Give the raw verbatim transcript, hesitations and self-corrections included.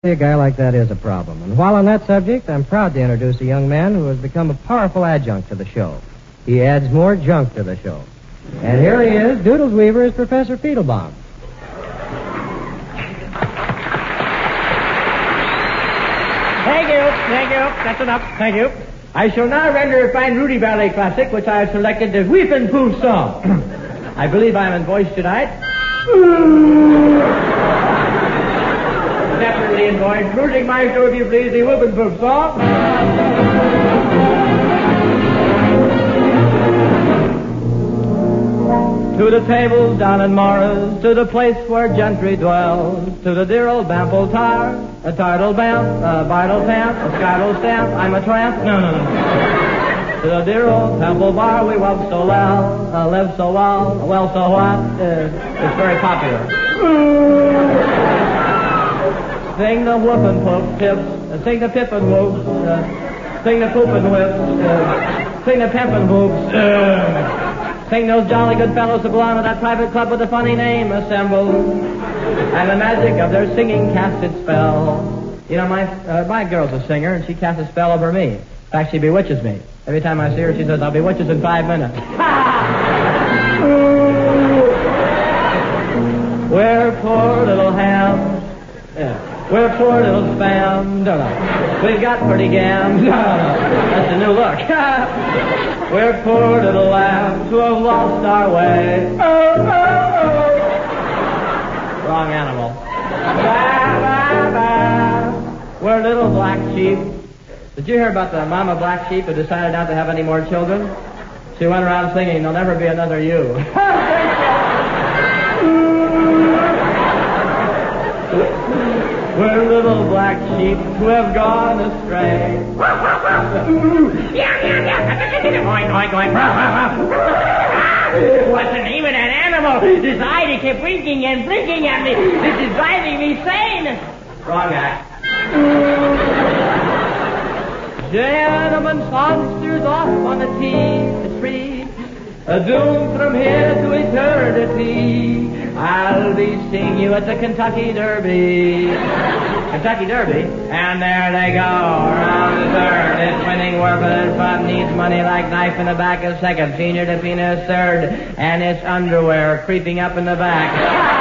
A guy like that is a problem. And while on that subject, I'm proud to introduce a young man who has become a powerful adjunct to the show. He adds more junk to the show. And here he is, Doodles Weaver is Professor Fiedlebaum. Thank you, thank you. That's enough. Thank you. I shall now render a fine Rudy Ballet classic, which I have selected the Weepin' Poof song. I believe I'm in voice tonight. Definitely in voice. Music maestro, if you please, the Weepin' Poof song. To the tables down in Morris, to the place where gentry dwells, to the dear old Bample Tower, a tidal bamp, a vital pant, a skittle stamp, I'm a tramp. No, no, no. To the dear old Temple Bar, we love so well, uh, live so well, well so what? Uh, it's very popular. Sing the whoopin' poof tips, uh, sing the pippin' whoops, uh, sing the poopin' whips, uh, sing the pimpin' whoops, uh, sing those jolly good fellows who belong to that private club with a funny name assembled, and the magic of their singing casts its spell. You know, my uh, my girl's a singer, and she casts a spell over me. In fact, she bewitches me. Every time I see her, she says, I'll bewitch us in five minutes. We're poor little hams. Yeah. We're poor little spam. Don't know. We've got pretty gams. That's a new look. We're poor little lambs who have lost our way. Oh, oh, oh. Wrong animal. Ba, ba, ba. We're little black sheep. Did you hear about the mama black sheep who decided not to have any more children? She went around singing, there'll never be another you. We're little black sheep who have gone astray. What's the name of that animal? This eye, they kept winking and blinking at me. This is driving me sane. Wrong act. Gentlemen, songsters off on the tee, it's free. A doom from here to eternity. I'll be seeing you at the Kentucky Derby. Kentucky Derby? And there they go, around the third. It's winning, worth and fun, needs money like knife in the back of second, senior to penis third, and it's underwear creeping up in the back.